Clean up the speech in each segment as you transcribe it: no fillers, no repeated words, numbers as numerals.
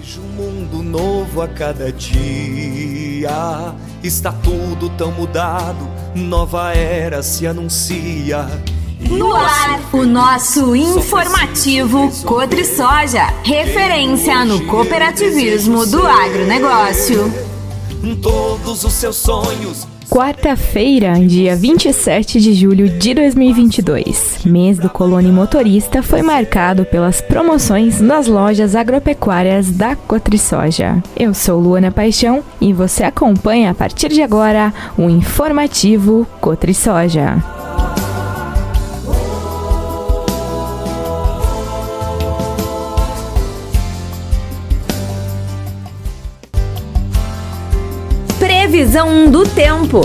Um mundo novo a cada dia, está tudo tão mudado, nova era se anuncia. No ar, o nosso informativo Cotrisoja, referência no cooperativismo do agronegócio. Todos os seus sonhos. Quarta-feira, dia 27 de julho de 2022, mês do Colônia Motorista, foi marcado pelas promoções nas lojas agropecuárias da Cotrisoja. Eu sou Luana Paixão e você acompanha a partir de agora o informativo Cotrisoja. Previsão do tempo.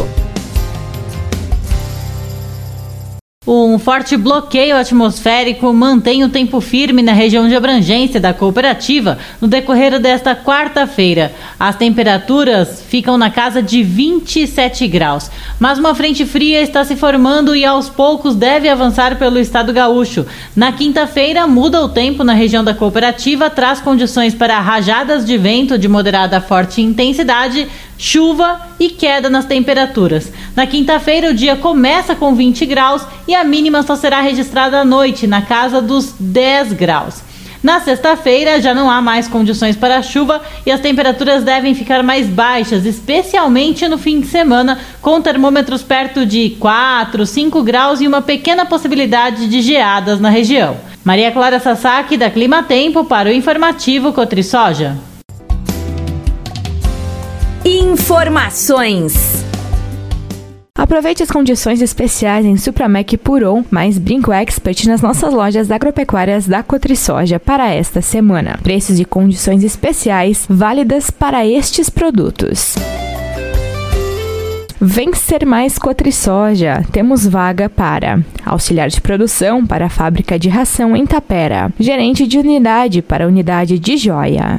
Um forte bloqueio atmosférico mantém o tempo firme na região de abrangência da cooperativa no decorrer desta quarta-feira. As temperaturas ficam na casa de 27 graus, mas uma frente fria está se formando e aos poucos deve avançar pelo estado gaúcho. Na quinta-feira muda o tempo na região da cooperativa, traz condições para rajadas de vento de moderada a forte intensidade, chuva e queda nas temperaturas. Na quinta-feira o dia começa com 20 graus e a mínima só será registrada à noite, na casa dos 10 graus. Na sexta-feira já não há mais condições para chuva e as temperaturas devem ficar mais baixas, especialmente no fim de semana, com termômetros perto de 4, 5 graus e uma pequena possibilidade de geadas na região. Maria Clara Sasaki, da Clima Tempo, para o informativo Cotrisoja. Informações. Aproveite as condições especiais em Supramec Puron mais Brinco Expert nas nossas lojas agropecuárias da Cotrisoja para esta semana. Preços e condições especiais válidas para estes produtos. Vem ser mais Cotrisoja. Temos vaga para auxiliar de produção para a fábrica de ração em Tapera, gerente de unidade para a unidade de joia.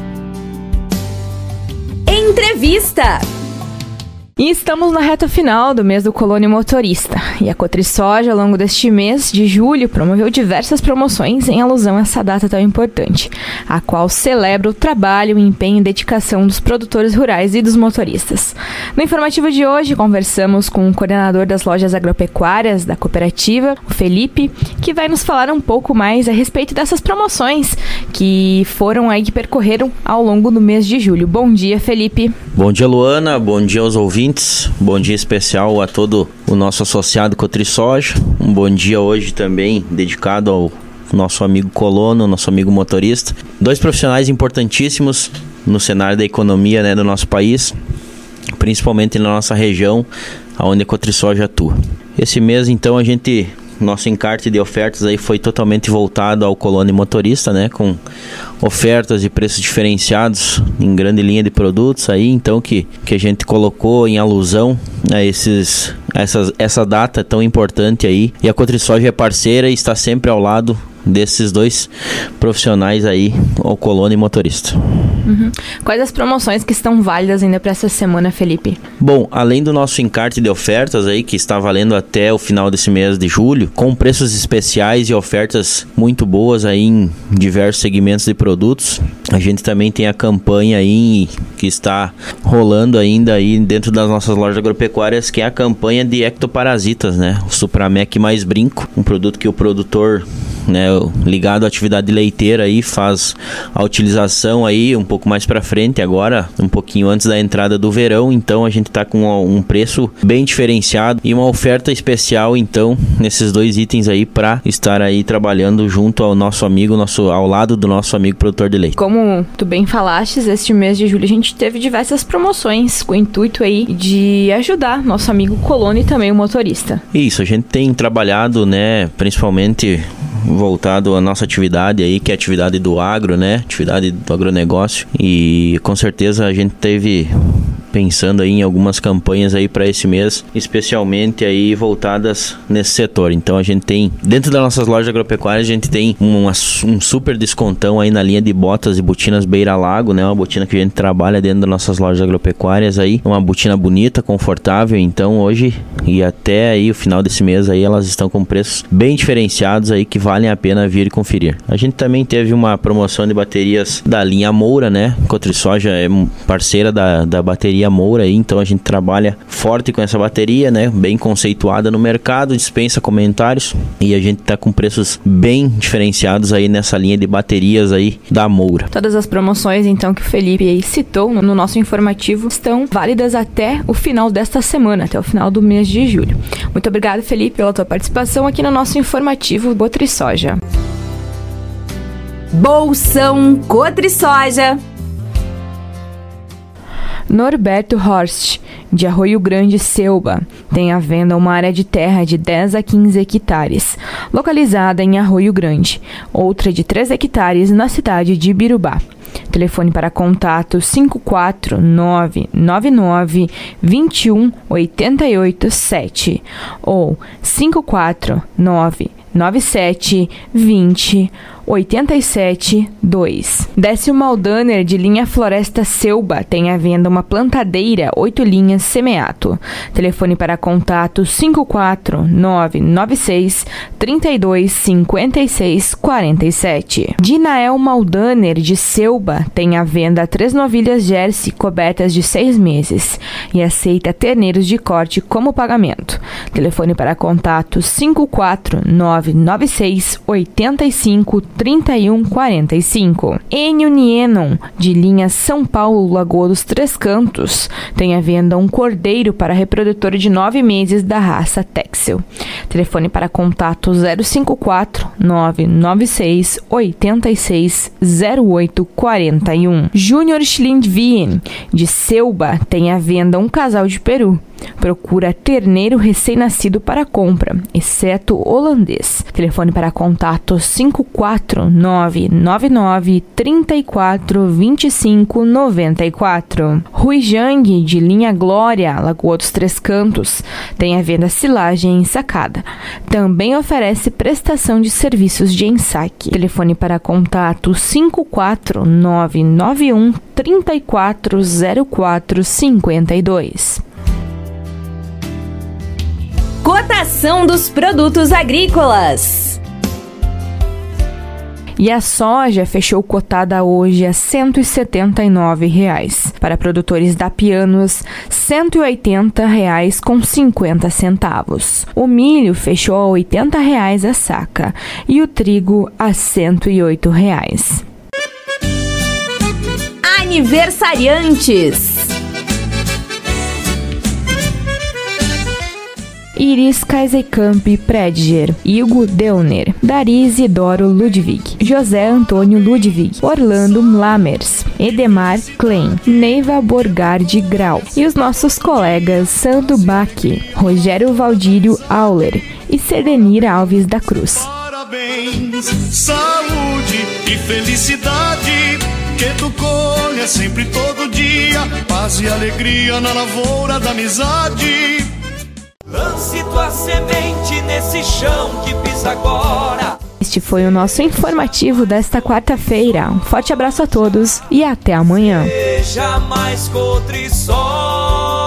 Entrevista. E estamos na reta final do mês do Colônia Motorista. E a Cotrisoja, ao longo deste mês de julho, promoveu diversas promoções em alusão a essa data tão importante, a qual celebra o trabalho, o empenho e dedicação dos produtores rurais e dos motoristas. No informativo de hoje, conversamos com o coordenador das lojas agropecuárias da cooperativa, o Felipe, que vai nos falar um pouco mais a respeito dessas promoções que que percorreram ao longo do mês de julho. Bom dia, Felipe. Bom dia, Luana. Bom dia aos ouvintes. Bom dia especial a todo o nosso associado Cotrisoja. Um bom dia hoje também dedicado ao nosso amigo colono, nosso amigo motorista. Dois profissionais importantíssimos no cenário da economia, né, do nosso país, principalmente na nossa região, onde a Cotrisoja atua. Esse mês, então, nosso encarte de ofertas aí foi totalmente voltado ao colono e motorista, né, com ofertas e preços diferenciados em grande linha de produtos aí, então que a gente colocou em alusão a essa data tão importante aí, e a Cotrisoja é parceira e está sempre ao lado desses dois profissionais aí, o colono e motorista. Quais as promoções que estão válidas ainda para essa semana, Felipe? Bom, além do nosso encarte de ofertas aí, que está valendo até o final desse mês de julho, com preços especiais e ofertas muito boas aí em diversos segmentos de produtos, a gente também tem a campanha aí que está rolando ainda aí dentro das nossas lojas agropecuárias, que é a campanha de ectoparasitas, né? O Supramec mais Brinco, um produto que o produtor, né, ligado à atividade leiteira aí, faz a utilização aí um pouco mais para frente agora, um pouquinho antes da entrada do verão. Então a gente tá com um preço bem diferenciado e uma oferta especial, então, nesses dois itens aí, para estar aí trabalhando junto ao nosso amigo, ao lado do nosso amigo produtor de leite. Como tu bem falaste, este mês de julho a gente teve diversas promoções com o intuito aí de ajudar nosso amigo colono e também o motorista. Isso, a gente tem trabalhado, né, principalmente voltado à nossa atividade aí, que é a atividade do agro, né? Atividade do agronegócio. E com certeza a gente teve pensando aí em algumas campanhas aí para esse mês, especialmente aí voltadas nesse setor. Então a gente tem, dentro das nossas lojas agropecuárias, a gente tem um super descontão aí na linha de botas e botinas Beira Lago, né? Uma botina que a gente trabalha dentro das nossas lojas agropecuárias aí, uma botina bonita, confortável. Então hoje e até aí o final desse mês aí elas estão com preços bem diferenciados aí que valem a pena vir e conferir. A gente também teve uma promoção de baterias da linha Moura, né? Cotrisoja é parceira da bateria Moura aí, então a gente trabalha forte com essa bateria, né? Bem conceituada no mercado, dispensa comentários, e a gente tá com preços bem diferenciados aí nessa linha de baterias aí da Moura. Todas as promoções então que o Felipe aí citou no nosso informativo estão válidas até o final desta semana, até o final do mês de julho. Muito obrigado, Felipe, pela tua participação aqui no nosso informativo Cotrisoja. Bolsão Cotrisoja. Norberto Horst, de Arroio Grande, Selba, tem à venda uma área de terra de 10 a 15 hectares, localizada em Arroio Grande, outra de 3 hectares na cidade de Ibirubá. Telefone para contato 54999 21 88 7 ou 54997 20 87 2. Décio Maldaner, de linha Floresta Selba, tem à venda uma plantadeira 8 linhas semeato. Telefone para contato 54996 32 56 47. Dinael Maldaner, de Selba, tem à venda 3 novilhas Jersey cobertas de 6 meses e aceita terneiros de corte como pagamento. Telefone para contato 54996 85 31 45. Enio Nienon, de linha São Paulo, Lagoa dos Três Cantos, tem à venda um cordeiro para reprodutor de 9 meses da raça Texel. Telefone para contato 054 996 86 08 41. Júnior Schlindvien, de Selba, tem à venda um casal de peru. Procura terneiro recém-nascido para compra, exceto holandês. Telefone para contato 54999 34 25 94. Rui Jang, de linha Glória, Lagoa dos Três Cantos, tem à venda silagem ensacada. Também oferece prestação de serviços de ensaque. Telefone para contato 54991 34 04 52. Cotação dos produtos agrícolas. E a soja fechou cotada hoje a R$ 179,00. Para produtores da Pianos, R$ 180,50. O milho fechou a R$ 80,00 a saca e o trigo a R$ 108,00. Aniversariantes. Iris Kaisekamp Predger, Hugo Deuner, Daris Idoro Ludwig, José Antônio Ludwig, Orlando Mlamers, Edemar Klein, Neiva Borgard Grau e os nossos colegas Sandro Bach, Rogério Valdírio Auler e Sedenir Alves da Cruz. Parabéns, saúde e felicidade, que tu colha sempre todo dia, paz e alegria na lavoura da amizade. Lance tua semente nesse chão que pisa agora. Este foi o nosso informativo desta quarta-feira. Um forte abraço a todos e até amanhã. Seja mais Cotrisoja.